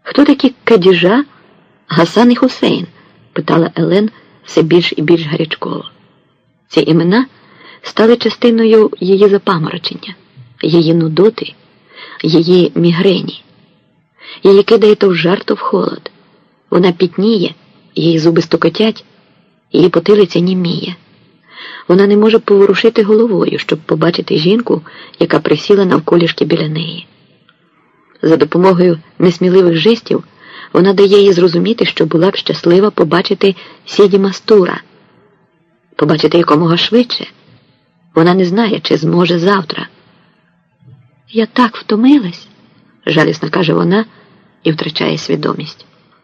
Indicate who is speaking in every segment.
Speaker 1: «Хто такі Кадіжа, Гасан і Хусейн?» – питала Елен все більш і більш гарячково. Ці імена стали частиною її запаморочення, її нудоти, її мігрені. Її кидає то в жар, то в холод. Вона пітніє, її зуби стукотять, її потилиця німіє. Вона не може поворушити головою, щоб побачити жінку, яка присіла навколішки біля неї. За допомогою несміливих жестів вона дає їй зрозуміти, що була б щаслива побачити Сіді Мастура. Побачити якомога швидше. Вона не знає, чи зможе завтра. «Я так втомилась», – жалісно каже вона і втрачає свідомість.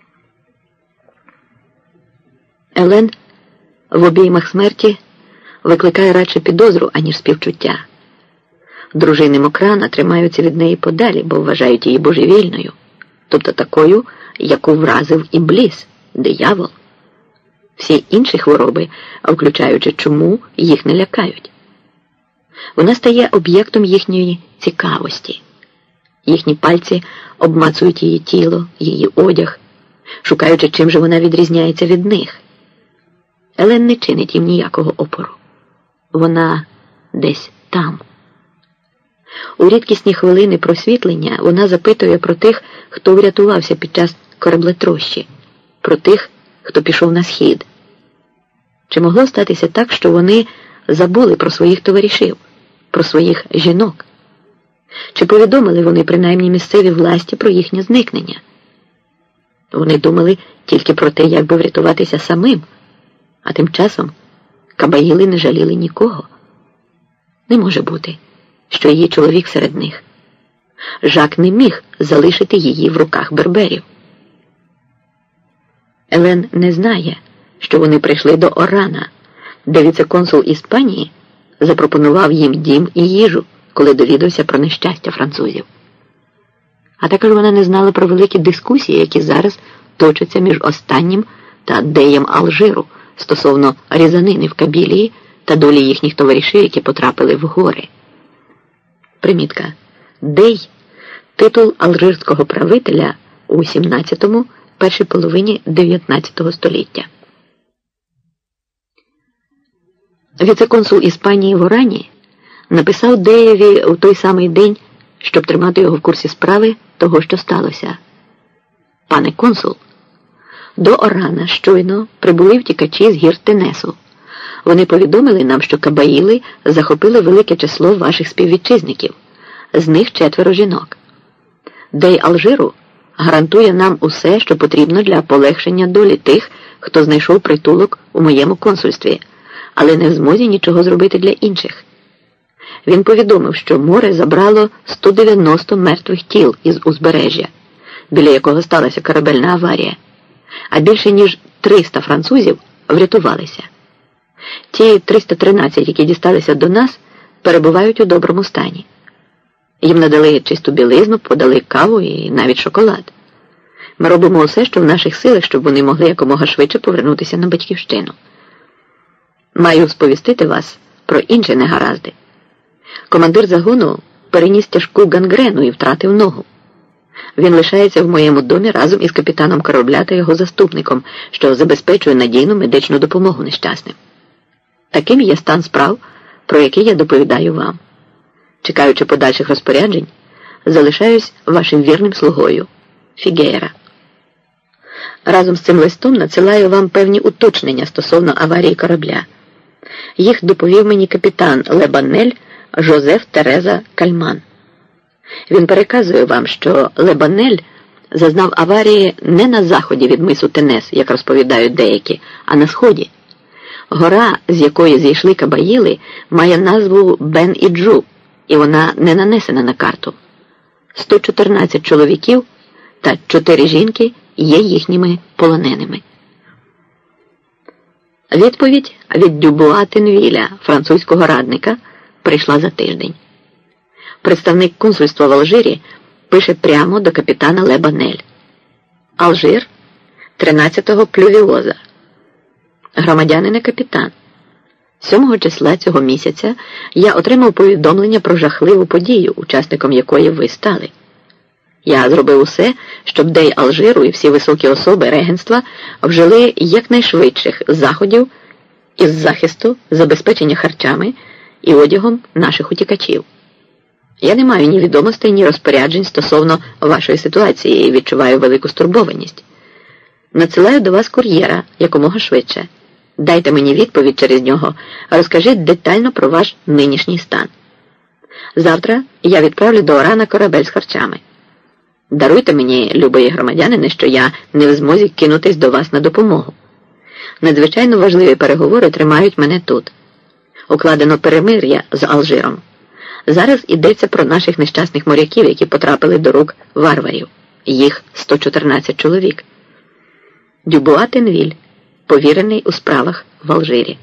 Speaker 1: Елен в обіймах смерті викликає радше підозру, аніж співчуття. Дружини Мокрана тримаються від неї подалі, бо вважають її божевільною, тобто такою, яку вразив Ібліс, диявол. Всі інші хвороби, включаючи чуму, їх не лякають. Вона стає об'єктом їхньої цікавості. Їхні пальці обмацують її тіло, її одяг, шукаючи, чим же вона відрізняється від них. Елен не чинить їм ніякого опору. Вона десь там. У рідкісні хвилини просвітлення вона запитує про тих, хто врятувався під час кораблетрощі, про тих, хто пішов на схід. Чи могло статися так, що вони забули про своїх товаришів, про своїх жінок? Чи повідомили вони принаймні місцеві власті про їхнє зникнення? Вони думали тільки про те, як би врятуватися самим, а тим часом кабаїли не жаліли нікого. Не може бути, що її чоловік серед них. Жак не міг залишити її в руках берберів. Елен не знає, що вони прийшли до Орана, де віце-консул Іспанії запропонував їм дім і їжу, коли довідався про нещастя французів. А також вона не знала про великі дискусії, які зараз точаться між останнім та Деєм Алжиру стосовно різанини в Кабілії та долі їхніх товаришів, які потрапили в гори. Примітка. Дей – титул алжирського правителя у 17-му, першій половині 19 століття. Віце-консул Іспанії в Орані написав Деєві у той самий день, щоб тримати його в курсі справи того, що сталося. «Пане консул, до Орана щойно прибули втікачі з гір Тенесу. Вони повідомили нам, що кабаїли захопили велике число ваших співвітчизників, з них 4 жінок. Дей Алжиру гарантує нам усе, що потрібно для полегшення долі тих, хто знайшов притулок у моєму консульстві, але не в змозі нічого зробити для інших. Він повідомив, що море забрало 190 мертвих тіл із узбережжя, біля якого сталася корабельна аварія, а більше ніж 300 французів врятувалися. Ті 313, які дісталися до нас, перебувають у доброму стані. Їм надали чисту білизну, подали каву і навіть шоколад. Ми робимо усе, що в наших силах, щоб вони могли якомога швидше повернутися на батьківщину. Маю сповістити вас про інші негаразди. Командир загону переніс тяжку гангрену і втратив ногу. Він лишається в моєму домі разом із капітаном корабля та його заступником, що забезпечує надійну медичну допомогу нещасним. Таким є стан справ, про який я доповідаю вам. Чекаючи подальших розпоряджень, залишаюсь вашим вірним слугою Фігейра. Разом з цим листом надсилаю вам певні уточнення стосовно аварії корабля. Їх доповів мені капітан Лебанель Жозеф Тереза Кальман. Він переказує вам, що Лебанель зазнав аварії не на заході від мису Тенес, як розповідають деякі, а на сході. Гора, з якої зійшли кабаїли, має назву Бен-Іджу, і вона не нанесена на карту. 114 чоловіків та 4 жінки є їхніми полоненими. Відповідь від Дюбуа Тенвіля, французького радника, прийшла за тиждень. Представник консульства в Алжирі пише прямо до капітана Лебанель. Алжир, 13-го Плювіоза. Громадянине капітан, 7 числа цього місяця я отримав повідомлення про жахливу подію, учасником якої ви стали. Я зробив усе, щоб Dey Алжиру і всі високі особи регенства вжили якнайшвидших заходів із захисту, забезпечення харчами і одягом наших утікачів. Я не маю ні відомостей, ні розпоряджень стосовно вашої ситуації і відчуваю велику стурбованість. Надсилаю до вас кур'єра якомога швидше. Дайте мені відповідь через нього, розкажіть детально про ваш нинішній стан. Завтра я відправлю до Орана корабель з харчами. Даруйте мені, любої громадянине, що я не в змозі кинутись до вас на допомогу. Надзвичайно важливі переговори тримають мене тут. Укладено перемир'я з Алжиром. Зараз йдеться про наших нещасних моряків, які потрапили до рук варварів. Їх 114 чоловік. Дюбуа Тенвіль, повірений у справах в Алжирі.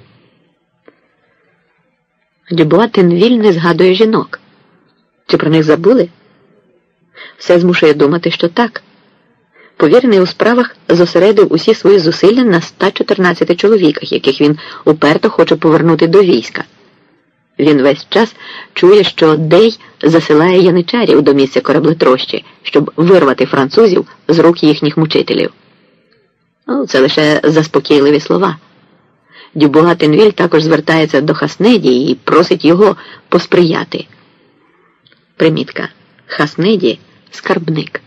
Speaker 1: Дюбуа Тенвіль не згадує жінок. Чи про них забули? Все змушує думати, що так. Повірений у справах зосередив усі свої зусилля на 114 чоловіках, яких він уперто хоче повернути до війська. Він весь час чує, що Dey засилає яничарів до місця кораблетрощі, щоб вирвати французів з рук їхніх мучителів. Це лише заспокійливі слова. Дюбуа Тенвіль також звертається до Хаснеді і просить його посприяти. Примітка. Хаснеді – скарбник.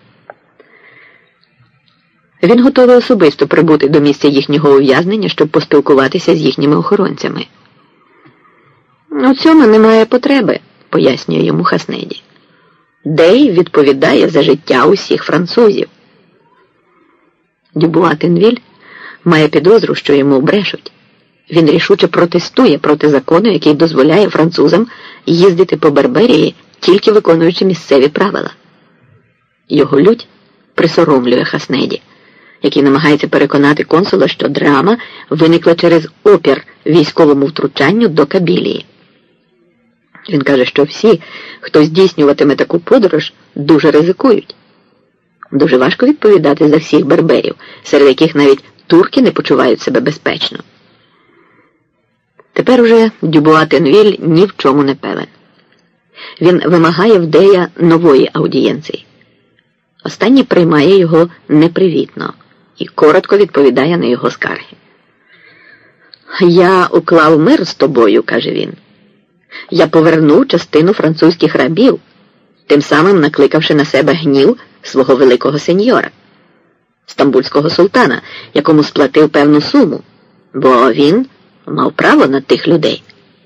Speaker 1: Він готовий особисто прибути до місця їхнього ув'язнення, щоб поспілкуватися з їхніми охоронцями. У цьому немає потреби, пояснює йому Хаснеді. Dey відповідає за життя усіх французів. Дюбуа Тенвіль має підозру, що йому брешуть. Він рішуче протестує проти закону, який дозволяє французам їздити по Берберії, тільки виконуючи місцеві правила. Його лють присоромлює Хаснеді, який намагається переконати консула, що драма виникла через опір військовому втручанню до Кабілії. Він каже, що всі, хто здійснюватиме таку подорож, дуже ризикують. Дуже важко відповідати за всіх берберів, серед яких навіть турки не почувають себе безпечно. Тепер уже Дюбуа Тенвіль ні в чому не певен. Він вимагає в Дея нової аудієнції. Останній приймає його непривітно і коротко відповідає на його скарги. «Я уклав мир з тобою», – каже він. «Я повернув частину французьких рабів, тим самим накликавши на себе гнів свого великого сеньора, стамбульського султана, якому сплатив певну суму, бо він мав право на тих людей».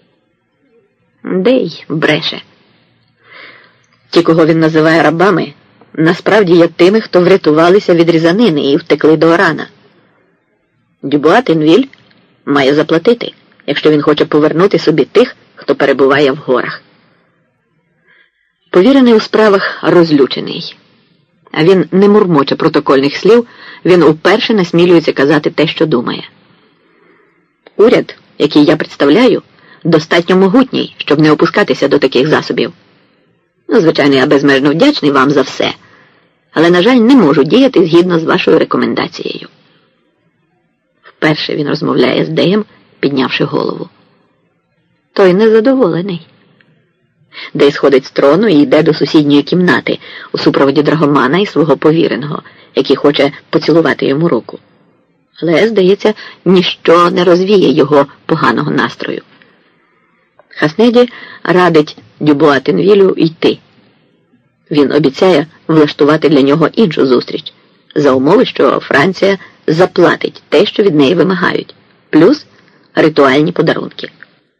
Speaker 1: Dey бреше. Ті, кого він називає рабами, насправді є тими, хто врятувалися від різанини і втекли до Орана. Дюбуа Тенвіль має заплатити, якщо він хоче повернути собі тих, хто перебуває в горах. Повірений у справах розлючений. А він не мурмоче протокольних слів, він уперше насмілюється казати те, що думає. Уряд, який я представляю, достатньо могутній, щоб не опускатися до таких засобів. Звичайно, я безмежно вдячний вам за все, але, на жаль, не можу діяти згідно з вашою рекомендацією. Вперше він розмовляє з Деєм, піднявши голову. Той незадоволений. Дей сходить з трону і йде до сусідньої кімнати у супроводі драгомана і свого повіреного, який хоче поцілувати йому руку. Але, здається, ніщо не розвіє його поганого настрою. Хаснеді радить Дюбуа Тенвілю йти. Він обіцяє влаштувати для нього іншу зустріч, за умови, що Франція заплатить те, що від неї вимагають, плюс ритуальні подарунки.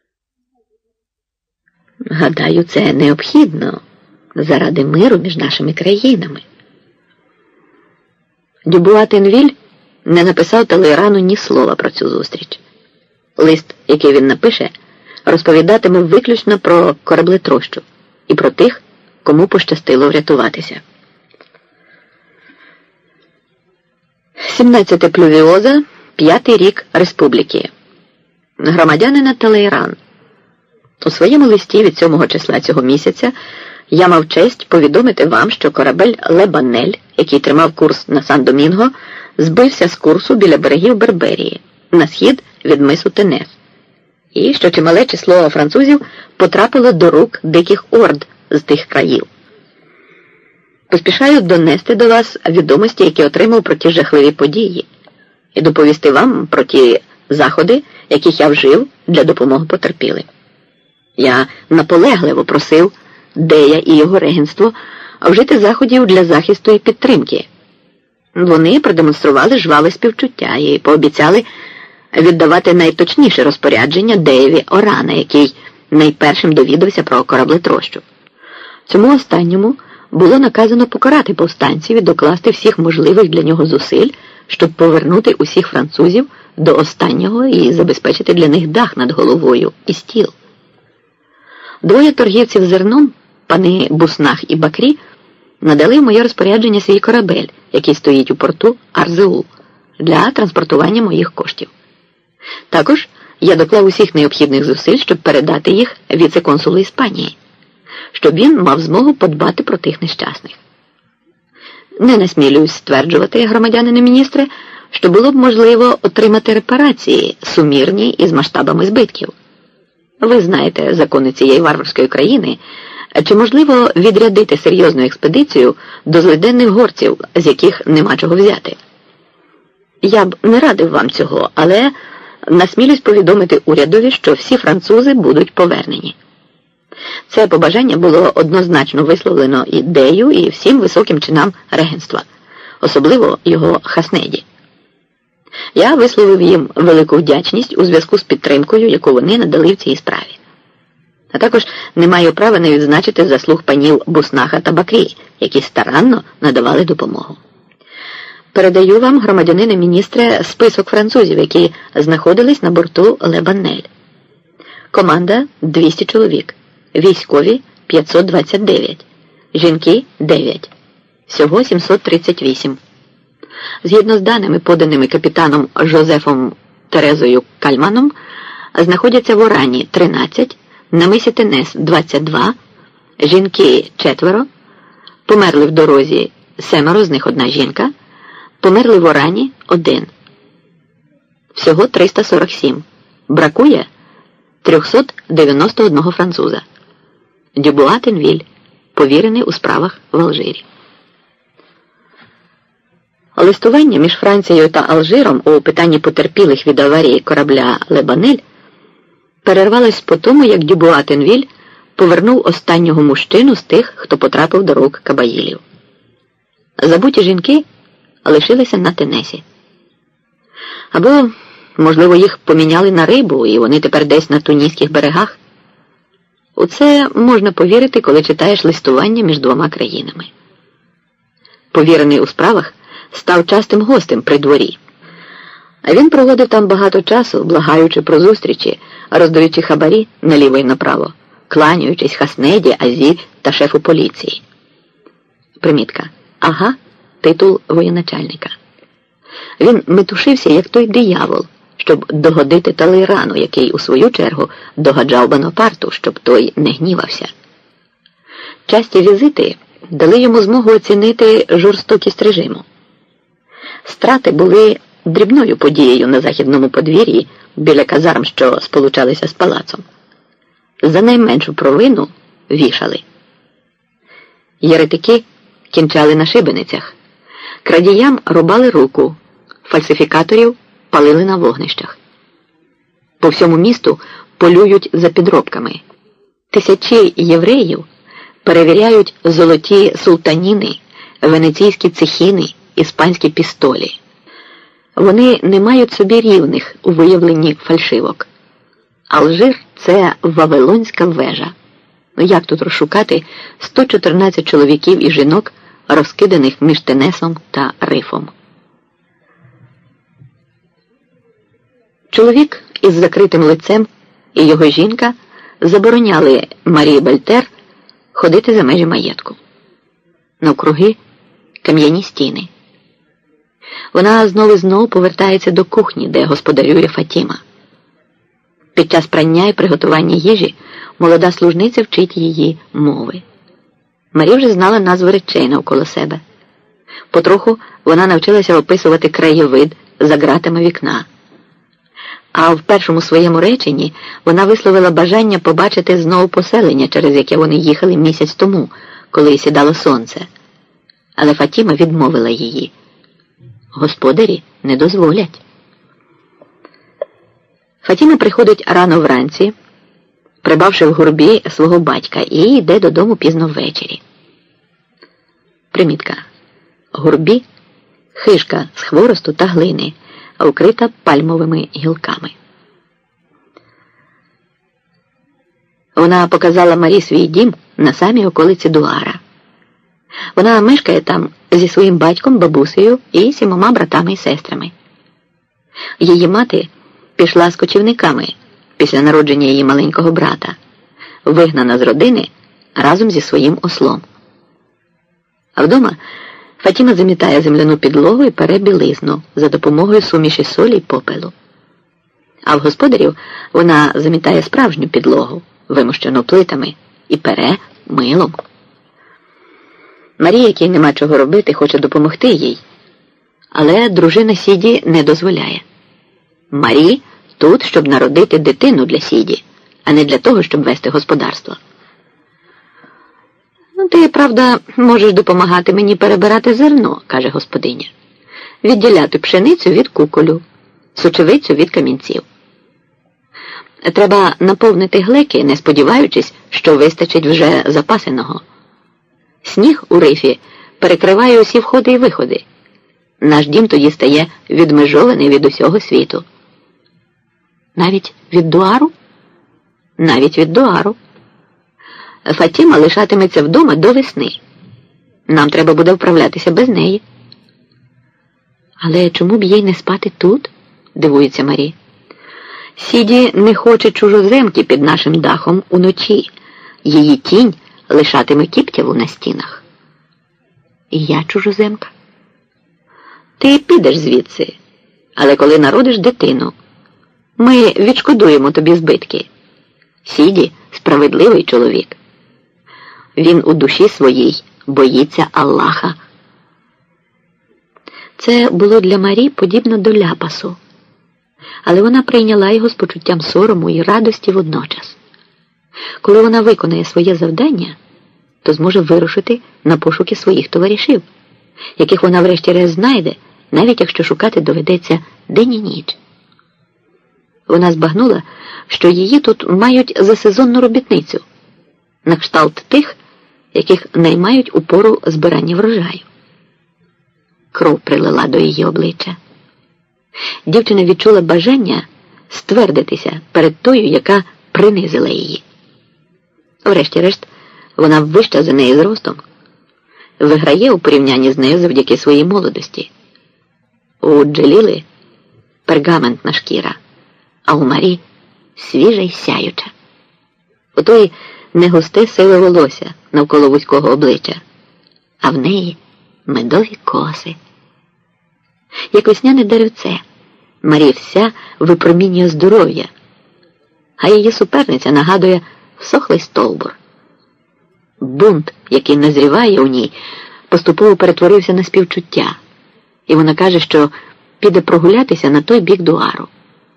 Speaker 1: Гадаю, це необхідно заради миру між нашими країнами. Дюбуа Тенвіль не написав Талейрану ні слова про цю зустріч. Лист, який він напише, розповідатиме виключно про кораблетрощу і про тих, кому пощастило врятуватися. 17 Плювіоза, 5-й рік Республіки. Громадянина Талейран. У своєму листі від 7 числа цього місяця я мав честь повідомити вам, що корабель Лебанель, який тримав курс на Сан-Домінго, збився з курсу біля берегів Берберії, на схід від мису Тенес, і що чимале число французів потрапило до рук диких орд з тих країв. Поспішаю донести до вас відомості, які отримав про ті жахливі події, і доповісти вам про ті заходи, яких я вжив для допомоги потерпілим. Я наполегливо просив Дея і його регенство вжити заходів для захисту і підтримки. Вони продемонстрували жваве співчуття і пообіцяли віддавати найточніше розпорядження Деєві Орана, який найпершим довідався про кораблетрощу. Цьому останньому було наказано покарати повстанців і докласти всіх можливих для нього зусиль, щоб повернути усіх французів до останнього і забезпечити для них дах над головою і стіл. Двоє торгівців зерном, пани Буснах і Бакрі, надали в моє розпорядження свій корабель, який стоїть у порту Арзеул, для транспортування моїх коштів. Також я доклав усіх необхідних зусиль, щоб передати їх віце-консулу Іспанії, щоб він мав змогу подбати про тих нещасних. Не насмілююсь стверджувати, громадянине міністре, що було б можливо отримати репарації, сумірні із масштабами збитків. Ви знаєте закони цієї варварської країни, чи можливо відрядити серйозну експедицію до злиденних горців, з яких нема чого взяти? Я б не радив вам цього, але насмілюсь повідомити урядові, що всі французи будуть повернені. Це побажання було однозначно висловлено і Дею, і всім високим чинам регенства, особливо його Хаснеді. Я висловив їм велику вдячність у зв'язку з підтримкою, яку вони надали в цій справі. А також не маю права не відзначити заслуг панів Буснаха та Бакрі, які старанно надавали допомогу. Передаю вам, громадянине міністре, список французів, які знаходились на борту Ле-Баннель. Команда – 200 чоловік, військові – 529, жінки – 9, всього 738. Згідно з даними, поданими капітаном Жозефом Терезою Кальманом, знаходяться в Орані 13, на мисі Тенес 22, жінки 4, померли в дорозі 7, з них одна жінка, померли в Орані 1. Всього 347. Бракує 391 француза. Дюбуа Тенвіль, повірений у справах в Алжирі. Листування між Францією та Алжиром у питанні потерпілих від аварії корабля Ле-Баннель перервалось по тому, як Дюбуа Тенвіль повернув останнього мужчину з тих, хто потрапив до рук кабаїлів. Забуті жінки лишилися на Тенесі. Або, можливо, їх поміняли на рибу, і вони тепер десь на туніських берегах. У це можна повірити, коли читаєш листування між двома країнами. Повірений у справах став частим гостем при дворі. А він проводив там багато часу, благаючи про зустрічі, роздаючи хабарі наліво й направо, кланяючись Хаснеді, Азі та шефу поліції. Примітка. Ага, титул воєначальника. Він метушився, як той диявол, щоб догодити Талейрану, який, у свою чергу, догаджав Бонапарту, щоб той не гнівався. Часті візити дали йому змогу оцінити жорстокість режиму. Страти були дрібною подією на західному подвір'ї біля казарм, що сполучалися з палацом. За найменшу провину вішали. Єретики кінчали на шибеницях, крадіям рубали руку, фальсифікаторів палили на вогнищах. По всьому місту полюють за підробками. Тисячі євреїв перевіряють золоті султаніни, венеційські цехіни, іспанські пістолі. Вони не мають собі рівних у виявленні фальшивок. Алжир – це Вавилонська вежа. Як тут розшукати 114 чоловіків і жінок, розкиданих між Тенесом та Рифом? Чоловік із закритим лицем і його жінка забороняли Марії Бальтер ходити за межі маєтку. Навкруги кам'яні стіни. Вона знову повертається до кухні, де господарює Фатіма. Під час прання і приготування їжі молода служниця вчить її мови. Марі вже знала назви речей навколо себе. Потроху вона навчилася описувати краєвид за ґратами вікна. А в першому своєму реченні вона висловила бажання побачити знову поселення, через яке вони їхали місяць тому, коли сідало сонце. Але Фатіма відмовила її. Господарі не дозволять. Фатіма приходить рано вранці, прибавши в гурбі свого батька, і йде додому пізно ввечері. Примітка. Гурбі – хижка з хворосту та глини, укрита пальмовими гілками. Вона показала Марі свій дім на самій околиці Дуара. Вона мешкає там зі своїм батьком, бабусею і 7 братами і сестрами. Її мати пішла з кочівниками після народження її маленького брата, вигнана з родини разом зі своїм ослом. А вдома Фатіма замітає земляну підлогу і пере білизну за допомогою суміші солі й попелу. А в господарів вона замітає справжню підлогу, вимощену плитами, і пере милом. Марія, якій нема чого робити, хоче допомогти їй, але дружина Сіді не дозволяє. Марі тут, щоб народити дитину для Сіді, а не для того, щоб вести господарство. Ти, правда, можеш допомагати мені перебирати зерно, каже господиня, відділяти пшеницю від куколю, сочевицю від камінців. Треба наповнити глеки, не сподіваючись, що вистачить вже запасеного. Сніг у рифі перекриває усі входи і виходи. Наш дім тоді стає відмежований від усього світу. Навіть від Дуару? Навіть від Дуару. Фатіма лишатиметься вдома до весни. Нам треба буде вправлятися без неї. Але чому б їй не спати тут? Дивується Марі. Сіді не хоче чужоземки під нашим дахом уночі. Її тінь лишатиме кіптяву на стінах. І я чужоземка. Ти підеш звідси, але коли народиш дитину, ми відшкодуємо тобі збитки. Сіді – справедливий чоловік. Він у душі своїй боїться Аллаха. Це було для Марі подібно до ляпасу, але вона прийняла його з почуттям сорому і радості водночас. Коли вона виконає своє завдання, то зможе вирушити на пошуки своїх товаришів, яких вона врешті-решт знайде, навіть якщо шукати доведеться день і ніч. Вона збагнула, що її тут мають за сезонну робітницю, на кшталт тих, яких наймають у пору збирання врожаю. Кров прилила до її обличчя. Дівчина відчула бажання ствердитися перед тою, яка принизила її. Врешті-решт, вона вища за неї зростом, виграє у порівнянні з нею завдяки своїй молодості. У Джеліли пергаментна шкіра, а у Марі свіжа й сяюча. У тої не густе сиве волосся навколо вузького обличчя, а в неї медові коси. Як весняне деревце, Марі вся випромінює здоров'я, а її суперниця нагадує всохлий стовбур. Бунт, який назріває у ній, поступово перетворився на співчуття, і вона каже, що піде прогулятися на той бік Дуару.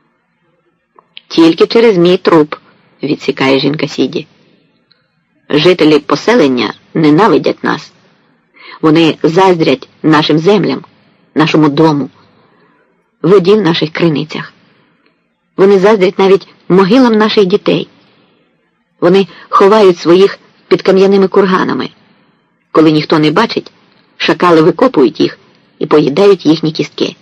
Speaker 1: «Тільки через мій труп», – відсікає жінка Сіді. «Жителі поселення ненавидять нас. Вони заздрять нашим землям, нашому дому, воді в наших криницях. Вони заздрять навіть могилам наших дітей. Вони ховають своїх під кам'яними курганами. Коли ніхто не бачить, шакали викопують їх і поїдають їхні кістки.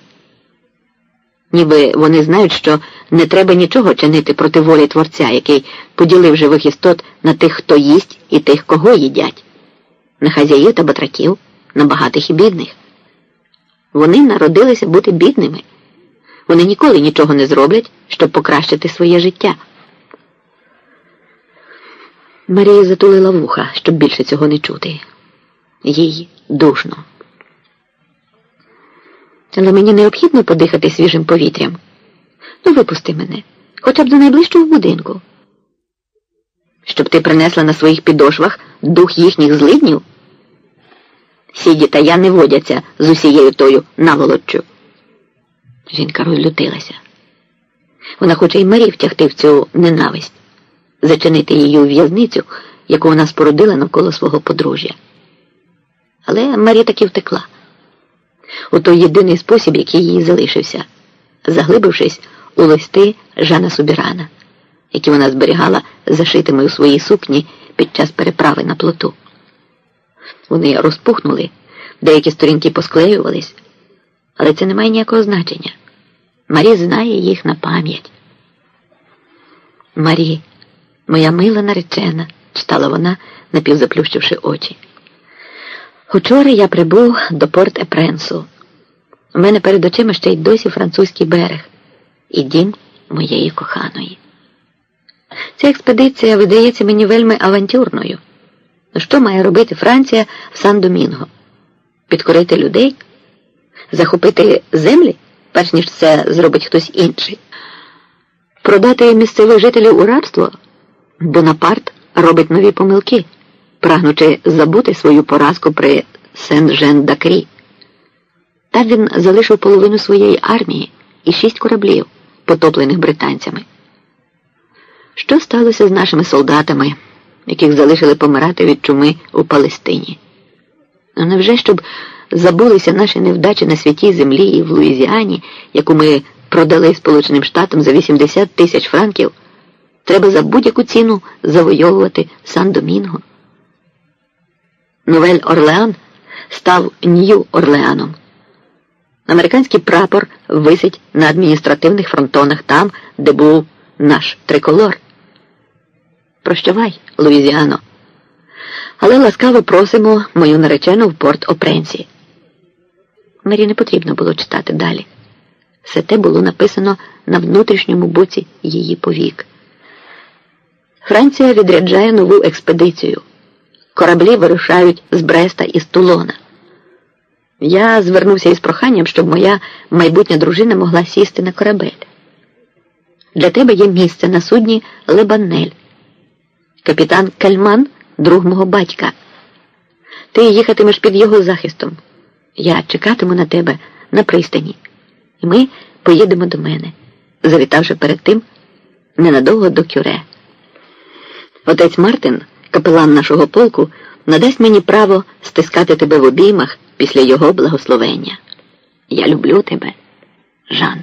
Speaker 1: Ніби вони знають, що не треба нічого чинити проти волі Творця, який поділив живих істот на тих, хто їсть, і тих, кого їдять, на хазяїв та батраків, на багатих і бідних. Вони народилися бути бідними. Вони ніколи нічого не зроблять, щоб покращити своє життя. Марія затулила вуха, щоб більше цього не чути. Їй душно. Але мені необхідно подихати свіжим повітрям. Ну, випусти мене, хоча б до найближчого будинку. Щоб ти принесла на своїх підошвах дух їхніх злиднів? Сіді та я не водяться з усією тою наволоччю. Жінка розлютилася. Вона хоче й Марі втягти в цю ненависть, зачинити її у в'язницю, яку вона спорудила навколо свого подружжя. Але Марі таки втекла. У той єдиний спосіб, який їй залишився, заглибившись у листи Жана Субірана, які вона зберігала зашитими у своїй сукні під час переправи на плоту. Вони розпухнули, деякі сторінки посклеювались, але це не має ніякого значення. Марі знає їх на пам'ять. «Марі, моя мила наречена», – читала вона, напівзаплющивши очі. «Учора я прибув до Порт-Епренсу. У мене перед очима ще й досі французький берег і дім моєї коханої. Ця експедиція видається мені вельми авантюрною. Що має робити Франція в Сан-Домінго? Підкорити людей? Захопити землі, перш ніж це зробить хтось інший? Продати місцевих жителів у рабство? Бонапарт робить нові помилки, прагнучи забути свою поразку при Сен-Жен-Д'Акрі. Там він залишив половину своєї армії і 6 кораблів, потоплених британцями. Що сталося з нашими солдатами, яких залишили помирати від чуми у Палестині? Невже, щоб забулися наші невдачі на святій землі і в Луїзіані, яку ми продали Сполученим Штатам за 80 тисяч франків, треба за будь-яку ціну завойовувати Сан-Домінго? Новель-Орлеан став Нью-Орлеаном. Американський прапор висить на адміністративних фронтонах там, де був наш триколор. Прощавай, Луїзіано. Але ласкаво просимо мою наречену в Порт-О-Пренсі. Марі не потрібно було читати далі. Все те було написано на внутрішньому боці її повік. Франція відряджає нову експедицію. Кораблі вирушають з Бреста і з Тулона. Я звернувся із проханням, щоб моя майбутня дружина могла сісти на корабель. Для тебе є місце на судні Лебанель. Капітан Кальман – друг мого батька. Ти їхатимеш під його захистом. Я чекатиму на тебе на пристані. І ми поїдемо до мене, завітавши перед тим ненадовго до Кюре. Отець Мартин, капелан нашого полку, надасть мені право стискати тебе в обіймах після його благословення. Я люблю тебе, Жан.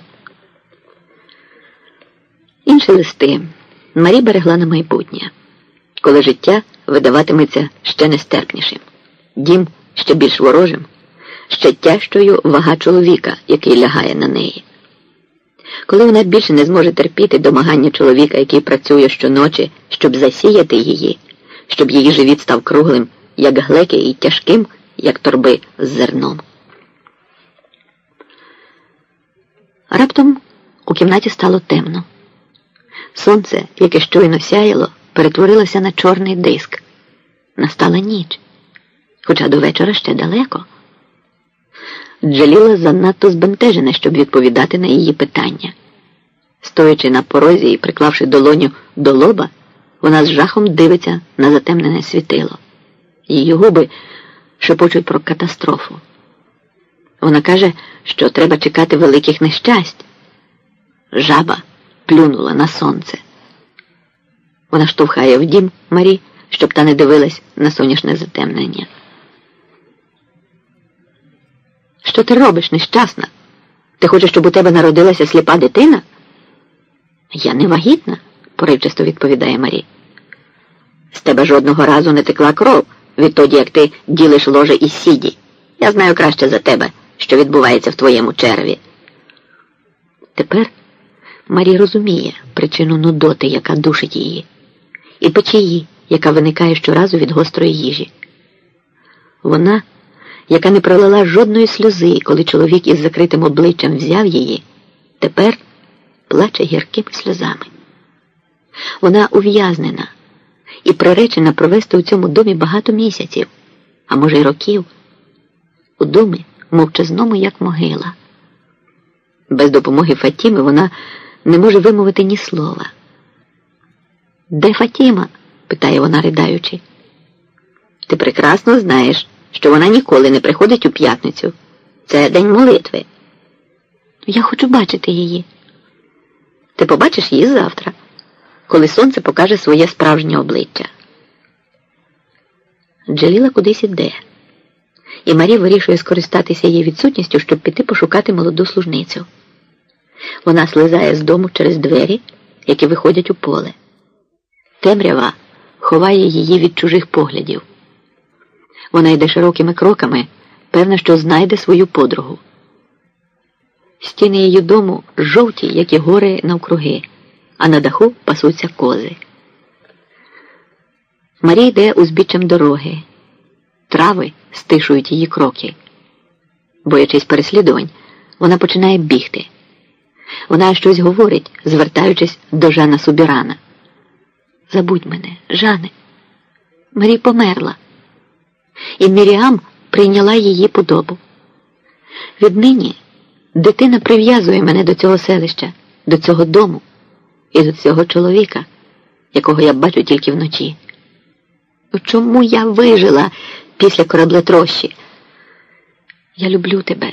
Speaker 1: Інші листи Марі берегла на майбутнє, коли життя видаватиметься ще нестерпнішим, дім ще більш ворожим, ще тяжчою вага чоловіка, який лягає на неї. Коли вона більше не зможе терпіти домагання чоловіка, який працює щоночі, щоб засіяти її, щоб її живіт став круглим, як глеки, і тяжким, як торби з зерном. Раптом у кімнаті стало темно. Сонце, яке щойно сяяло, перетворилося на чорний диск. Настала ніч, хоча до вечора ще далеко. Джаліла занадто збентежена, щоб відповідати на її питання. Стоячи на порозі і приклавши долоню до лоба, вона з жахом дивиться на затемнене світило. Її губи шепочуть про катастрофу. Вона каже, що треба чекати великих нещасть. Жаба плюнула на сонце. Вона штовхає в дім Марі, щоб та не дивилась на сонячне затемнення. Що ти робиш, нещасна? Ти хочеш, щоб у тебе народилася сліпа дитина? Я не вагітна, поривчасто відповідає Марі. З тебе жодного разу не текла кров відтоді, як ти ділиш ложе із Сіді. Я знаю краще за тебе, що відбувається в твоєму череві. Тепер Марі розуміє причину нудоти, яка душить її, і печії, яка виникає щоразу від гострої їжі. Вона, яка не пролила жодної сльози, коли чоловік із закритим обличчям взяв її, тепер плаче гіркими сльозами. Вона ув'язнена і приречена провести у цьому домі багато місяців, а може й років. У домі мовчазному, як могила. Без допомоги Фатіми вона не може вимовити ні слова. «Де Фатіма?» – питає вона, ридаючи. «Ти прекрасно знаєш, що вона ніколи не приходить у п'ятницю. Це день молитви». «Я хочу бачити її». «Ти побачиш її завтра, коли сонце покаже своє справжнє обличчя». Джаліла кудись іде. і Марі вирішує скористатися її відсутністю, щоб піти пошукати молоду служницю. Вона слизає з дому через двері, які виходять у поле. Темрява ховає її від чужих поглядів. Вона йде широкими кроками, певна, що знайде свою подругу. Стіни її дому жовті, як і гори навкруги, а на даху пасуться кози. Марія йде узбіччям дороги. Трави стишують її кроки. Боячись переслідувань, вона починає бігти. Вона щось говорить, звертаючись до Жана Субірана. «Забудь мене, Жане. Марі померла». І Міріам прийняла її подобу. Віднині дитина прив'язує мене до цього селища, до цього дому і до цього чоловіка, якого я бачу тільки вночі. Чому я вижила після кораблетрощі? Я люблю тебе.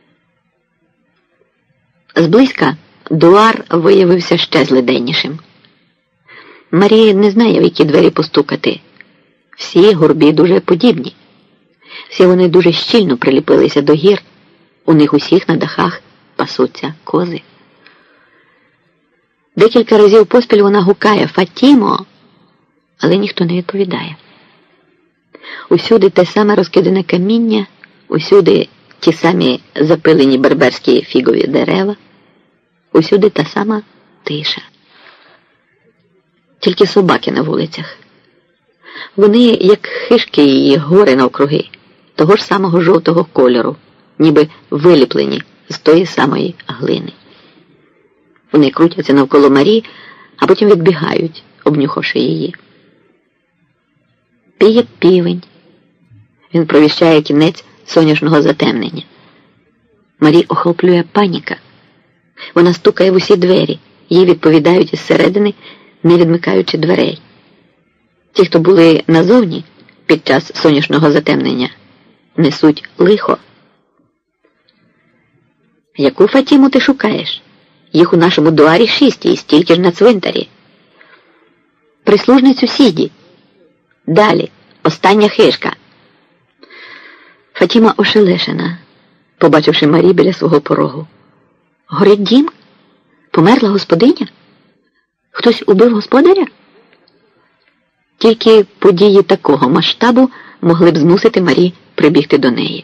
Speaker 1: Зблизька Дуар виявився ще злиденнішим. Марія не знає, в які двері постукати. Всі горбі дуже подібні. Всі вони дуже щільно приліпилися до гір. У них усіх на дахах пасуться кози. Декілька разів поспіль вона гукає «Фатімо», але ніхто не відповідає. Усюди те саме розкидане каміння, усюди ті самі запилені берберські фігові дерева, усюди та сама тиша. Тільки собаки на вулицях. Вони, як хижки її, гори навкруги, того ж самого жовтого кольору, ніби виліплені з тої самої глини. Вони крутяться навколо Марі, а потім відбігають, обнюхавши її. Піє півень. Він провіщає кінець сонячного затемнення. Марі охоплює паніка. Вона стукає в усі двері, їй відповідають із середини, не відмикаючи дверей. Ті, хто були назовні під час сонячного затемнення, несуть лихо. Яку Фатіму ти шукаєш? Їх у нашому дуарі 6 і стільки ж на цвинтарі. Прислужницю Сіді. Далі, остання хижка. Фатіма ошелешена, побачивши Марі біля свого порогу. Горить дім? Померла господиня? Хтось убив господаря? Тільки події такого масштабу могли б змусити Марі прибігти до неї.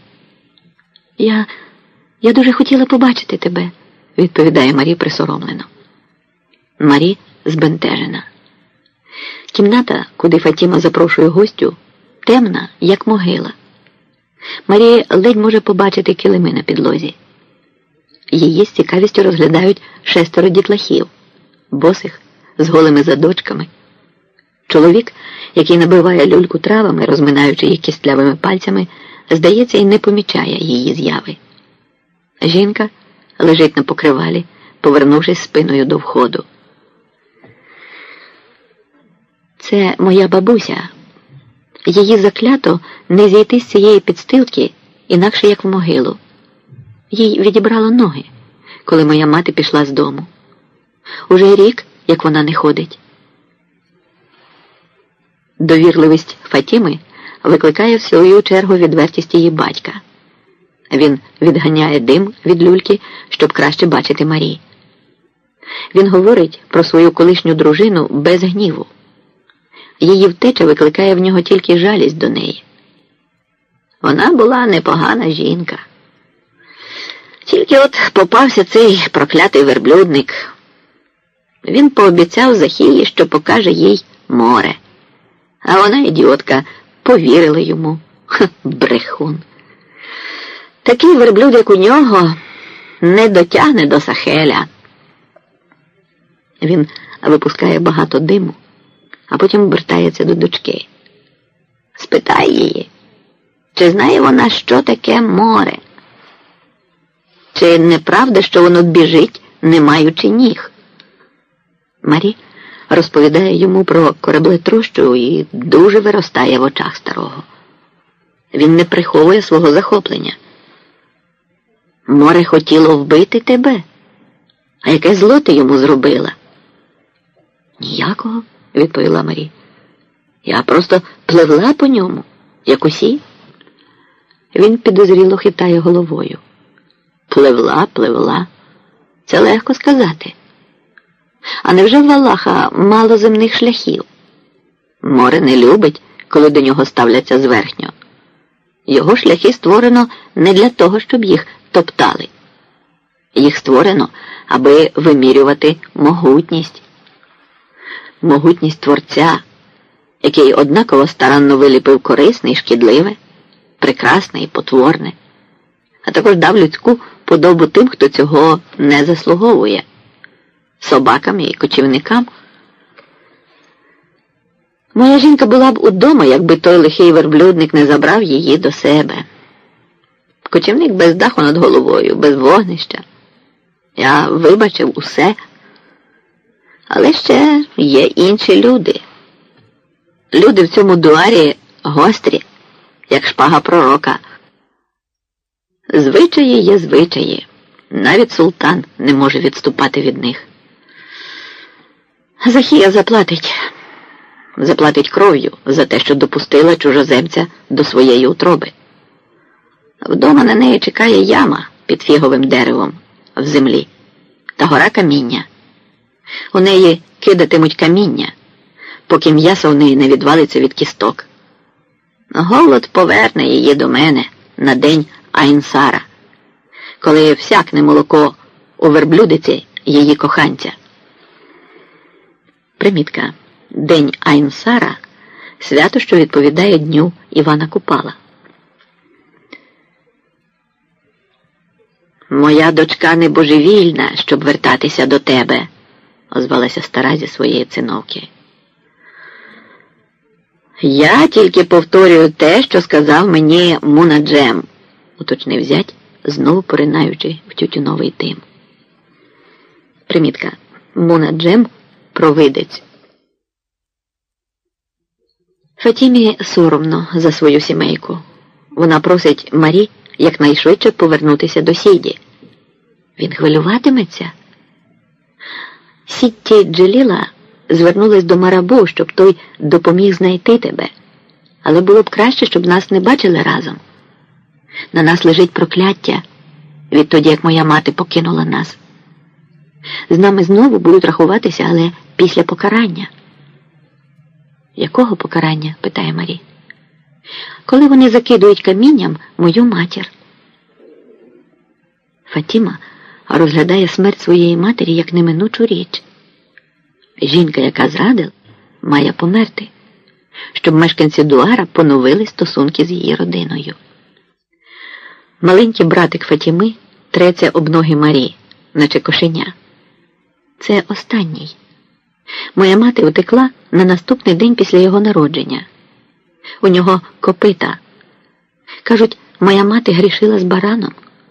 Speaker 1: Я дуже хотіла побачити тебе, відповідає Марі присоромлено. Марі збентежена. Кімната, куди Фатіма запрошує гостю, темна, як могила. Марія ледь може побачити килими на підлозі. Її з цікавістю розглядають 6 дітлахів, босих, з голими задочками. Чоловік, який набиває люльку травами, розминаючи їх кістлявими пальцями, здається, і не помічає її зяви. Жінка лежить на покривалі, повернувшись спиною до входу. Це моя бабуся. Її заклято не зійти з цієї підстилки, інакше як в могилу. Їй відібрало ноги, коли моя мати пішла з дому. Уже рік, як вона не ходить. Довірливість Фатіми викликає в свою чергу відвертість її батька. Він відганяє дим від люльки, щоб краще бачити Марі. Він говорить про свою колишню дружину без гніву. Її втеча викликає в нього тільки жалість до неї. Вона була непогана жінка. Тільки от попався цей проклятий верблюдник. Він пообіцяв Захії, що покаже їй море. А вона, ідіотка, повірила йому. Брехун. Такий верблюд, як у нього, не дотягне до Сахеля. Він випускає багато диму, а потім обертається до дочки. Спитай її, чи знає вона, що таке море? Чи неправда, що воно біжить, не маючи ніг? Марі розповідає йому про кораблетрощу і дуже виростає в очах старого. Він не приховує свого захоплення. Море хотіло вбити тебе? А яке зло ти йому зробила? Ніякого, відповіла Марі. Я просто пливла по ньому, як усі. Він підозріло хитає головою. Пливла, пливла. Це легко сказати. А невже в Аллаха мало земних шляхів? Море не любить, коли до нього ставляться зверхньо. Його шляхи створено не для того, щоб їх топтали. Їх створено, аби вимірювати могутність. Могутність Творця, який однаково старанно виліпив корисне і шкідливе, прекрасне і потворне, а також дав людську подобу тим, хто цього не заслуговує, собакам і кочівникам. Моя жінка була б удома, якби той лихий верблюдник не забрав її до себе. Кочівник без даху над головою, без вогнища. Я вибачив усе. Але ще є інші люди. Люди в цьому дуарі гострі, як шпага пророка. Звичаї є звичаї. Навіть султан не може відступати від них. Захія заплатить кров'ю за те, що допустила чужоземця до своєї утроби. Вдома на неї чекає яма під фіговим деревом в землі та гора каміння. У неї кидатимуть каміння, поки м'ясо в неї не відвалиться від кісток. Голод поверне її до мене на день Айнсара, коли всякне молоко у верблюдиці її коханця. Примітка. День Айнсара – свято, що відповідає дню Івана Купала. «Моя дочка не божевільна, щоб вертатися до тебе», – озвалася стара зі своєї циновки. «Я тільки повторюю те, що сказав мені Мунаджем», – уточнив зять, знову поринаючи в тютюновий дим. Примітка. Мунаджем – провидець. Фатімі соромно за свою сімейку. Вона просить Марі якнайшвидше повернутися до Сіді. Він хвилюватиметься? Сітті Джеліла звернулась до Марабу, щоб той допоміг знайти тебе. Але було б краще, щоб нас не бачили разом. На нас лежить прокляття відтоді, як моя мати покинула нас. З нами знову будуть рахуватися, але після покарання. «Якого покарання?» – питає Марі. «Коли вони закидують камінням мою матір». Фатіма розглядає смерть своєї матері як неминучу річ. Жінка, яка зрадила, має померти, щоб мешканці Дуара поновили стосунки з її родиною. Маленький братик Фатіми треться об ноги Марі, наче кошеня. Це останній. Моя мати утекла на наступний день після його народження. У нього копита. Кажуть, моя мати грішила з бараном.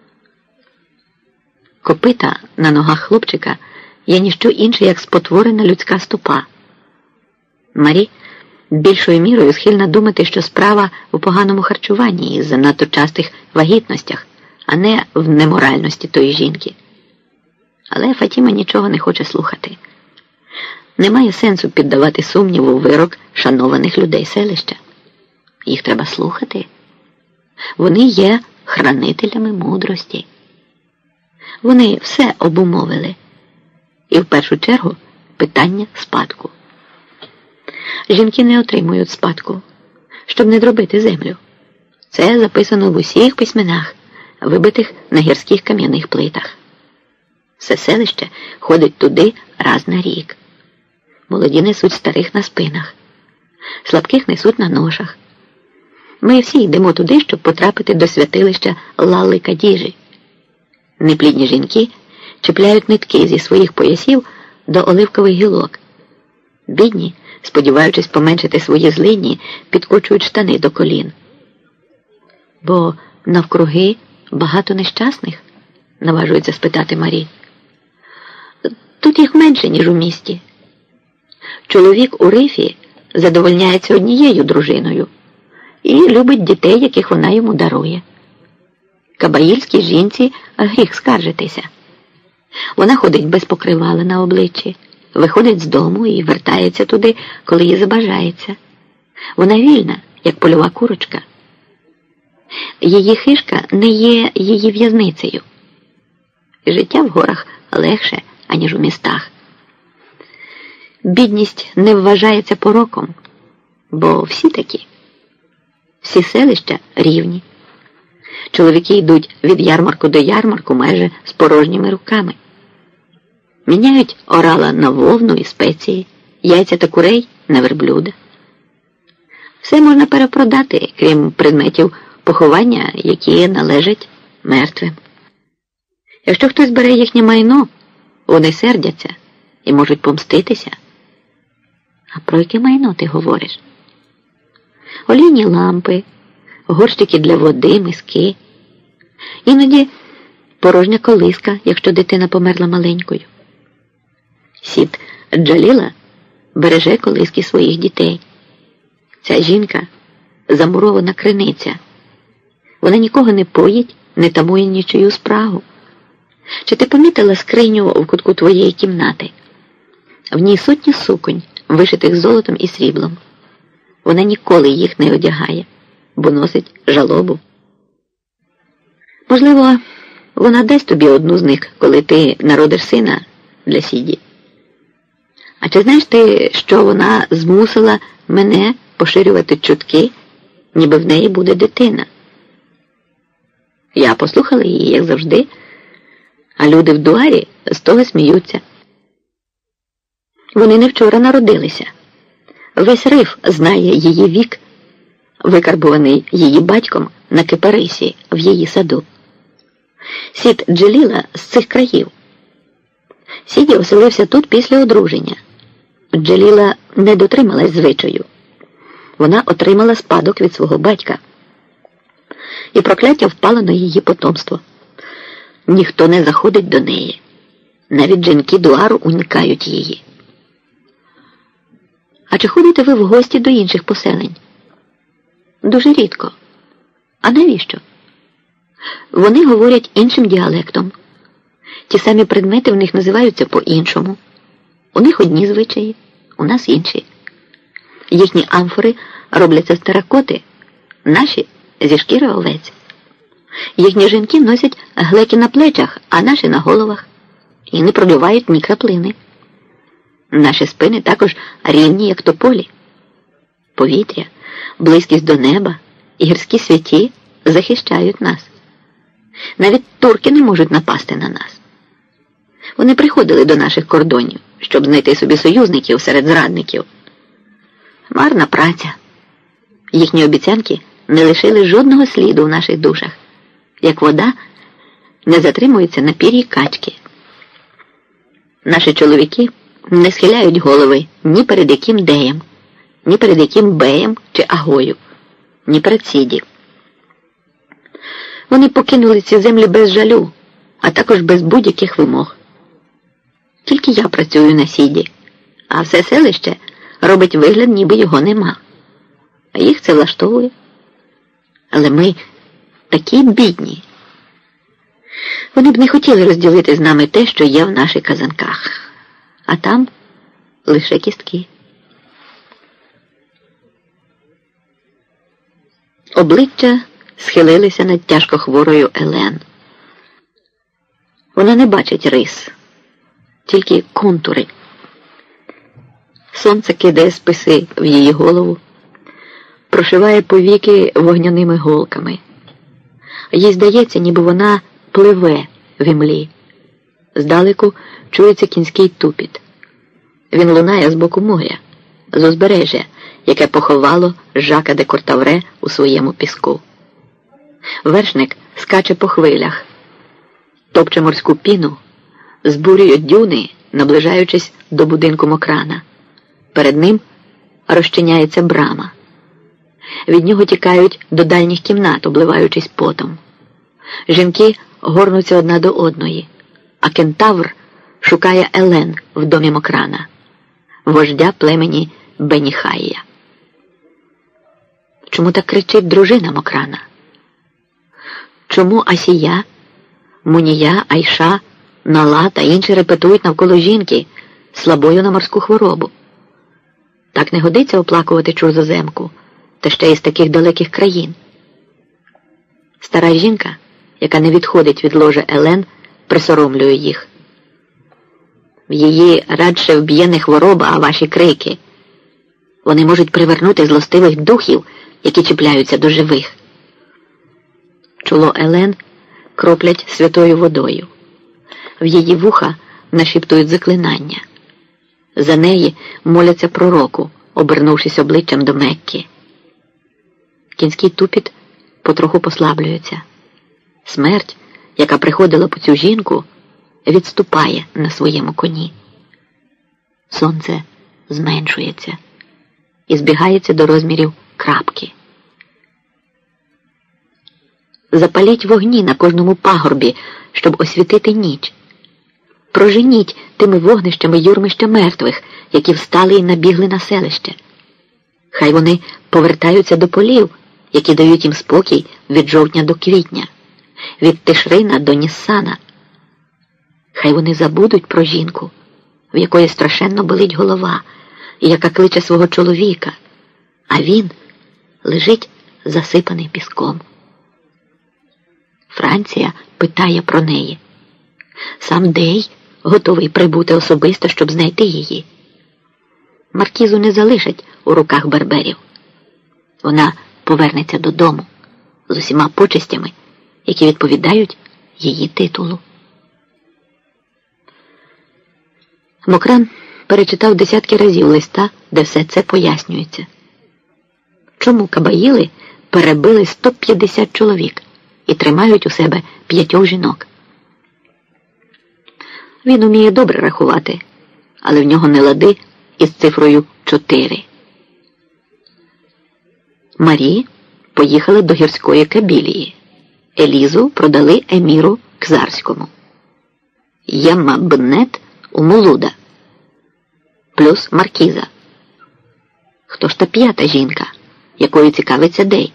Speaker 1: Копита на ногах хлопчика є ніщо інше, як спотворена людська стопа. Марі більшою мірою схильна думати, що справа у поганому харчуванні і занадто частих вагітностях, а не в неморальності тої жінки. Але Фатіма нічого не хоче слухати. Немає сенсу піддавати сумніву вирок шанованих людей селища. Їх треба слухати. Вони є хранителями мудрості. Вони все обумовили. І в першу чергу питання спадку. Жінки не отримують спадку, щоб не дробити землю. Це записано в усіх письменах, вибитих на гірських кам'яних плитах. Все селище ходить туди раз на рік. Молоді несуть старих на спинах, слабких несуть на ношах. Ми всі йдемо туди, щоб потрапити до святилища Лалли Кадіжі. Неплідні жінки чіпляють нитки зі своїх поясів до оливкових гілок. Бідні, сподіваючись поменшити свої злидні, підкочують штани до колін. Бо навкруги багато нещасних, наважується спитати Марі. Тут їх менше, ніж у місті. Чоловік у рифі задовольняється однією дружиною і любить дітей, яких вона йому дарує. Кабаїльській жінці гріх скаржитися. Вона ходить без покривала на обличчі, виходить з дому і вертається туди, коли їй забажається. Вона вільна, як польова курочка. Її хижка не є її в'язницею. Життя в горах легше, аніж у містах. Бідність не вважається пороком, бо всі такі. Всі селища рівні. Чоловіки йдуть від ярмарку до ярмарку майже з порожніми руками. Міняють орала на вовну і спеції, яйця та курей на верблюда. Все можна перепродати, крім предметів поховання, які належать мертвим. Якщо хтось бере їхнє майно, вони сердяться і можуть помститися. А про яке майно ти говориш? Олійні лампи, горщики для води, миски. Іноді порожня колиска, якщо дитина померла маленькою. Сід Джаліла береже колиски своїх дітей. Ця жінка – замурована криниця. Вона нікого не поїть, не тамує нічию спрагу. Чи ти помітила скриню в кутку твоєї кімнати? В ній сотні суконь, вишитих золотом і сріблом. Вона ніколи їх не одягає, бо носить жалобу. Можливо, вона дасть тобі одну з них, коли ти народиш сина для Сіді. А чи знаєш ти, що вона змусила мене поширювати чутки, ніби в неї буде дитина? Я послухала її, як завжди, а люди в Дуарі з того сміються. Вони не вчора народилися. Весь риф знає її вік, викарбуваний її батьком на кипарисі в її саду. Сід Джаліла з цих країв. Сіді оселився тут після одруження. Джаліла не дотрималась звичаю. Вона отримала спадок від свого батька. І прокляття впало на її потомство. Ніхто не заходить до неї. Навіть жінки Дуару уникають її. А чи ходите ви в гості до інших поселень? Дуже рідко. А навіщо? Вони говорять іншим діалектом. Ті самі предмети в них називаються по-іншому. У них одні звичаї, у нас інші. Їхні амфори робляться з теракоти, наші – зі шкіри овець. Їхні жінки носять глеки на плечах, а наші – на головах. І не проливають ні краплини. Наші спини також рівні, як тополі. Повітря, близькість до неба і гірські святі захищають нас. Навіть турки не можуть напасти на нас. Вони приходили до наших кордонів, щоб знайти собі союзників серед зрадників. Марна праця. Їхні обіцянки не лишили жодного сліду в наших душах, як вода не затримується на пір'ї качки. Наші чоловіки не схиляють голови ні перед яким деєм, ні перед яким беєм чи агою, ні перед Сіді. Вони покинули ці землі без жалю, а також без будь-яких вимог. Тільки я працюю на Сіді, а все селище робить вигляд, ніби його нема. А їх це влаштовує. Але ми такі бідні. Вони б не хотіли розділити з нами те, що є в наших казанках. А там лише кістки. Обличчя схилилися над тяжко хворою Елен. Вона не бачить рис, тільки контури. Сонце кидає списи в її голову, прошиває повіки вогняними голками. Їй здається, ніби вона пливе в імлі. Здалеку чується кінський тупіт. Він лунає з боку моря, з узбережжя, яке поховало Жака де Кортавре у своєму піску. Вершник скаче по хвилях, топче морську піну, збурює дюни, наближаючись до будинку Мокрана. Перед ним розчиняється брама. Від нього тікають до дальніх кімнат, обливаючись потом. Жінки горнуться одна до одної, а кентавр шукає Елен в домі Мокрана, вождя племені Беніхайя. Чому так кричить дружина Мокрана? Чому Асія, Мунія, Айша, Нала та інші репетують навколо жінки, слабою на морську хворобу? Так не годиться оплакувати чужоземку, та ще й з таких далеких країн. Стара жінка, яка не відходить від ложа Елен, присоромлює їх. Її радше вб'є не хвороба, а ваші крики. Вони можуть привернути злостивих духів, які чіпляються до живих. Чоло Елен кроплять святою водою. В її вуха нашіптують заклинання. За неї моляться пророку, обернувшись обличчям до Мекки. Кінський тупіт потроху послаблюється. Смерть, яка приходила по цю жінку, відступає на своєму коні. Сонце зменшується і збігається до розмірів крапки. Запаліть вогні на кожному пагорбі, щоб освітити ніч. Проженіть тими вогнищами юрмища мертвих, які встали і набігли на селище. Хай вони повертаються до полів, які дають їм спокій від жовтня до квітня, від Тишрина до Ніссана. Хай вони забудуть про жінку, в якої страшенно болить голова, і яка кличе свого чоловіка, а він лежить засипаний піском. Франція питає про неї. Сам Дей готовий прибути особисто, щоб знайти її. Маркізу не залишать у руках берберів. Вона повернеться додому з усіма почестями, які відповідають її титулу. Мокран перечитав десятки разів листа, де все це пояснюється. Чому кабаїли перебили 150 чоловік і тримають у себе 5 жінок? Він уміє добре рахувати, але в нього не лади із цифрою 4. Марі поїхали до гірської Кабілії. Елізу продали еміру Кзарському. Ємма Бнет у Мулуда. Плюс маркіза. Хто ж та 5-та жінка, якою цікавиться Дей?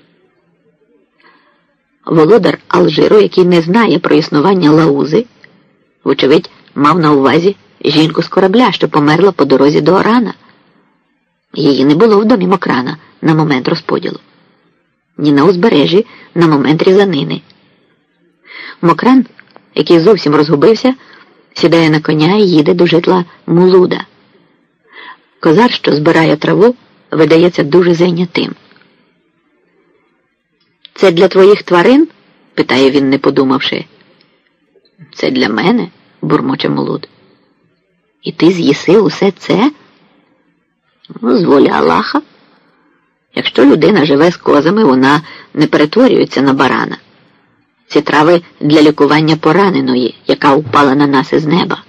Speaker 1: Володар Алжиру, який не знає про існування Лаузи, вочевидь, мав на увазі жінку з корабля, що померла по дорозі до Орана. Її не було в домі Мокрана на момент розподілу. Ні на узбережжі на момент різанини. Мокран, який зовсім розгубився, сідає на коня і їде до житла Мулуда. Козар, що збирає траву, видається дуже зайнятим. «Це для твоїх тварин?» – питає він, не подумавши. «Це для мене?» – бурмоче Мулуд. «І ти з'їси усе це?» «З волі Аллаха. Якщо людина живе з козами, вона не перетворюється на барана. Ці трави для лікування пораненої, яка упала на нас із неба.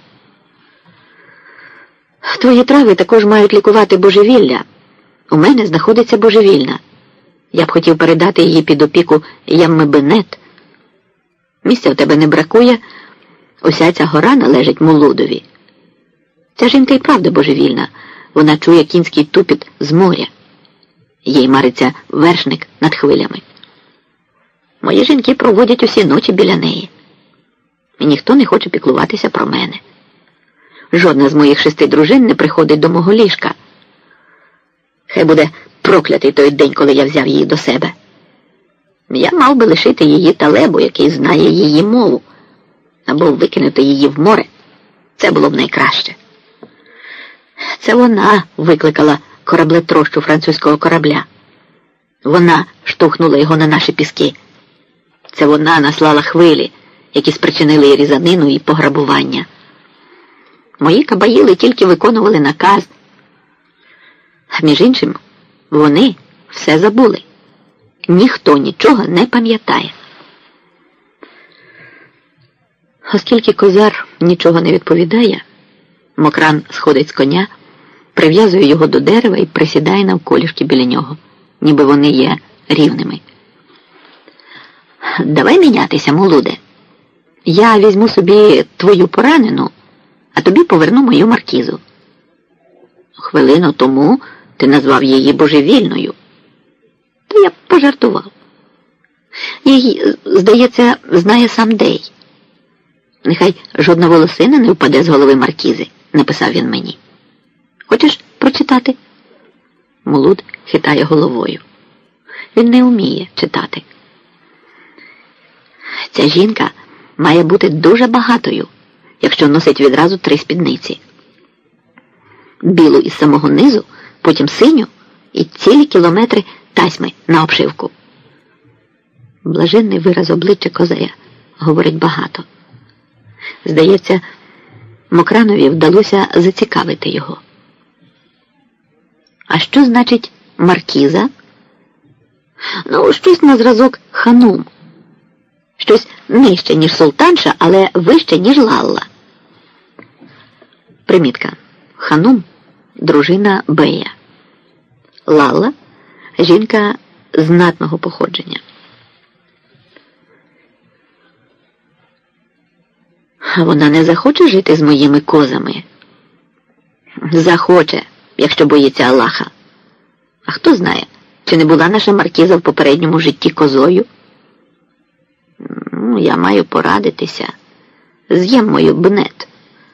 Speaker 1: Твої трави також мають лікувати божевілля. У мене знаходиться божевільна. Я б хотів передати її під опіку Ямми Бенет. Місця в тебе не бракує, уся ця гора належить Мулудові. Ця жінка і правда божевільна, вона чує кінський тупіт з моря. Їй мариться вершник над хвилями. Мої жінки проводять усі ночі біля неї. І ніхто не хоче піклуватися про мене. Жодна з моїх 6 дружин не приходить до мого ліжка. Хай буде проклятий той день, коли я взяв її до себе. Я мав би лишити її Талебу, який знає її мову, або викинути її в море. Це було б найкраще. Це вона викликала кораблетрощу французького корабля. Вона штовхнула його на наші піски. Це вона наслала хвилі, які спричинили і різанину, і пограбування. Мої кабаїли тільки виконували наказ. А між іншим, вони все забули. Ніхто нічого не пам'ятає. Оскільки козар нічого не відповідає, Мокран сходить з коня, прив'язує його до дерева і присідає навколішки біля нього, ніби вони є рівними. «Давай мінятися, Мулуде. Я візьму собі твою поранену, а тобі поверну мою маркізу. Хвилину тому ти назвав її божевільною. То я пожартував. Її, здається, знає сам Дей. Нехай жодна волосина не впаде з голови маркізи», – написав він мені. «Хочеш прочитати?» Мулуд хитає головою. Він не вміє читати. Ця жінка має бути дуже багатою, якщо носить відразу 3 спідниці. Білу із самого низу, потім синю і цілі кілометри тасьми на обшивку. Блаженний вираз обличчя Козиря говорить багато. Здається, Мокранові вдалося зацікавити його. А що значить маркіза? Ну, щось на зразок ханум. Щось нижче, ніж султанша, але вище, ніж Лалла. Примітка. Ханум – дружина бея. Лалла – жінка знатного походження. Вона не захоче жити з моїми козами? Захоче, якщо боїться Аллаха. А хто знає, чи не була наша маркіза в попередньому житті козою? Я маю порадитися. З'їм мою бнет.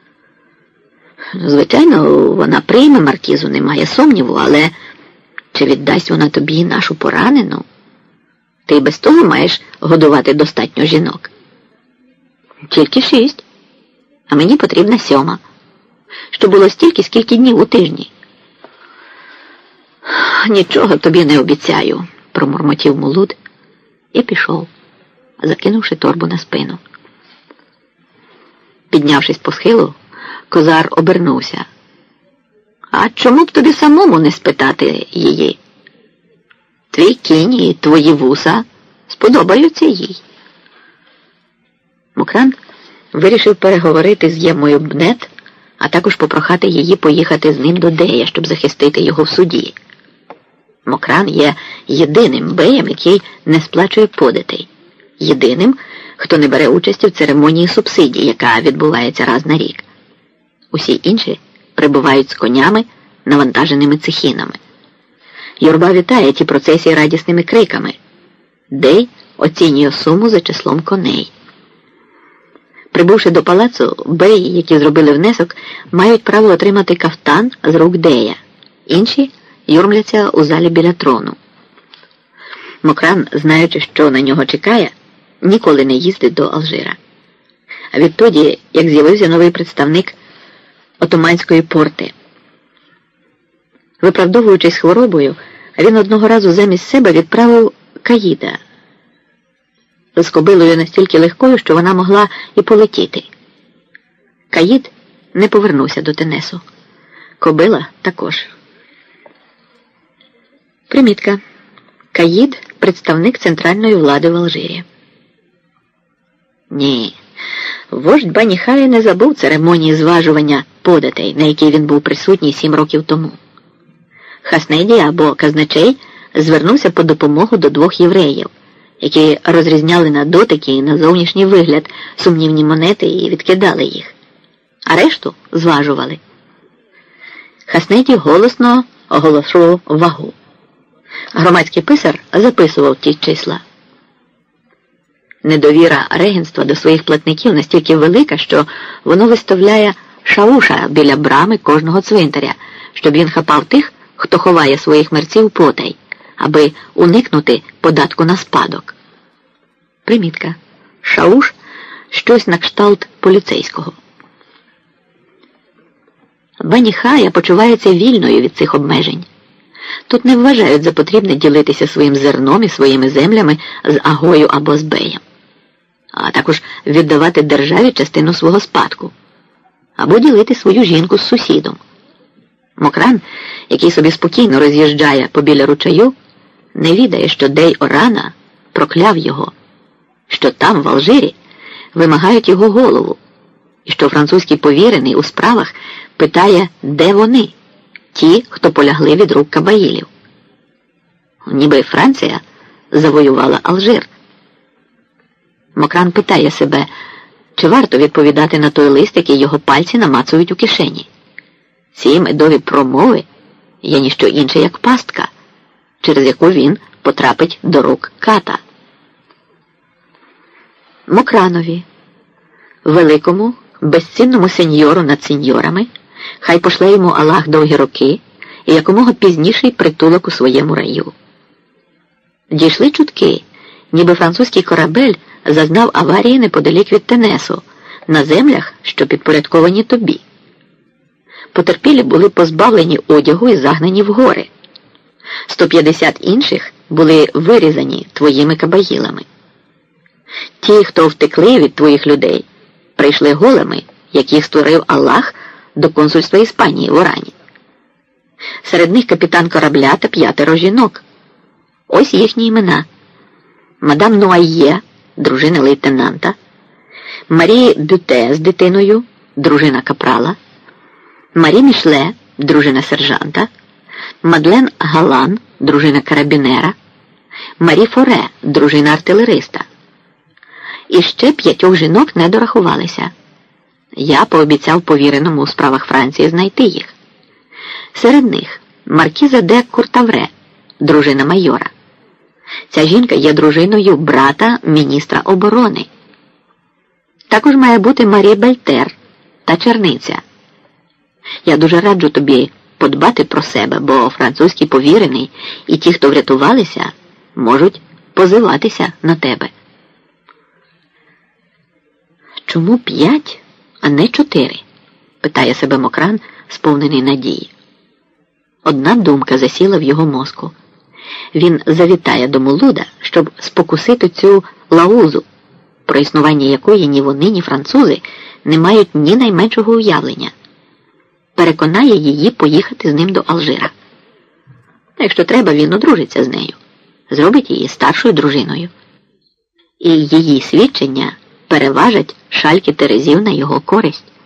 Speaker 1: Звичайно, вона прийме маркізу, немає сумніву, але чи віддасть вона тобі нашу поранену? Ти й без того маєш годувати достатньо жінок. Тільки 6. А мені потрібна 7. Щоб було стільки, скільки днів у тижні. Нічого тобі не обіцяю, промурмотів Мулуд і пішов, закинувши торбу на спину. Піднявшись по схилу, Козар обернувся. А чому б тобі самому не спитати її? Твій кінь і твої вуса сподобаються їй. Мокран вирішив переговорити з Ємою Бнет, а також попрохати її поїхати з ним до Дея, щоб захистити його в суді. Мокран є єдиним беєм, який не сплачує податей. Єдиним, хто не бере участі в церемонії субсидій, яка відбувається раз на рік. Усі інші прибувають з конями, навантаженими цехінами. Юрба вітає ті процесії радісними криками. Дей оцінює суму за числом коней. Прибувши до палацу, беї, які зробили внесок, мають право отримати кафтан з рук Дея. Інші юрмляться у залі біля трону. Мокран, знаючи, що на нього чекає, ніколи не їздить до Алжира. А відтоді, як з'явився новий представник Отоманської порти. Виправдовуючись хворобою, він одного разу замість себе відправив Каїда з кобилою настільки легкою, що вона могла і полетіти. Каїд не повернувся до Тенесу. Кобила також. Примітка. Каїд – представник центральної влади в Алжирі. Ні, вождь Баніхая не забув церемонії зважування податей, на якій він був присутній 7 років тому. Хаснеді або казначей звернувся по допомогу до 2 євреїв, які розрізняли на дотики і на зовнішній вигляд сумнівні монети і відкидали їх. А решту зважували. Хаснеді голосно оголошував вагу. Громадський писар записував ті числа. Недовіра регенства до своїх платників настільки велика, що воно виставляє шауша біля брами кожного цвинтаря, щоб він хапав тих, хто ховає своїх мерців потай, аби уникнути податку на спадок. Примітка. Шауш – щось на кшталт поліцейського. Баніхая почувається вільною від цих обмежень. Тут не вважають за потрібне ділитися своїм зерном і своїми землями з агою або з беєм, а також віддавати державі частину свого спадку, або ділити свою жінку з сусідом. Мокран, який собі спокійно роз'їжджає побіля ручаю, не відає, що Дей Орана прокляв його, що там, в Алжирі, вимагають його голову, і що французький повірений у справах питає, де вони, ті, хто полягли від рук кабаїлів. Ніби Франція завоювала Алжир. Мокран питає себе, чи варто відповідати на той лист, який його пальці намацують у кишені. Ці медові промови є ніщо інше, як пастка, через яку він потрапить до рук ката. Мокранові, великому, безцінному сеньору над сеньорами, хай пошле йому Аллах довгі роки і якомога пізніший притулок у своєму раю. Дійшли чутки, ніби французький корабель зазнав аварії неподалік від Тенесу, на землях, що підпорядковані тобі. Потерпілі були позбавлені одягу і загнані в гори. 150 інших були вирізані твоїми кабагілами. Ті, хто втекли від твоїх людей, прийшли голими, яких створив Аллах, до консульства Іспанії в Орані. Серед них капітан корабля та 5 жінок. Ось їхні імена. Мадам Нуайє, дружина лейтенанта, Марі Бюте з дитиною, дружина капрала, Марі Мішле, дружина сержанта, Мадлен Галан, дружина карабінера, Марі Форе, дружина артилериста. І ще 5 жінок не дорахувалися. Я пообіцяв повіреному у справах Франції знайти їх. Серед них маркіза де Куртавре, дружина майора. Ця жінка є дружиною брата міністра оборони. Також має бути Марі Бельтер та черниця. Я дуже раджу тобі подбати про себе, бо французький повірений і ті, хто врятувалися, можуть позиватися на тебе. Чому 5, а не 4? Питає себе Мокран, сповнений надії. Одна думка засіла в його мозку. Він завітає до Мулуда, щоб спокусити цю лаузу, про існування якої ні вони, ні французи не мають ні найменшого уявлення. Переконає її поїхати з ним до Алжира. Якщо треба, він одружиться з нею, зробить її старшою дружиною. І її свідчення переважать шальки терезів на його користь.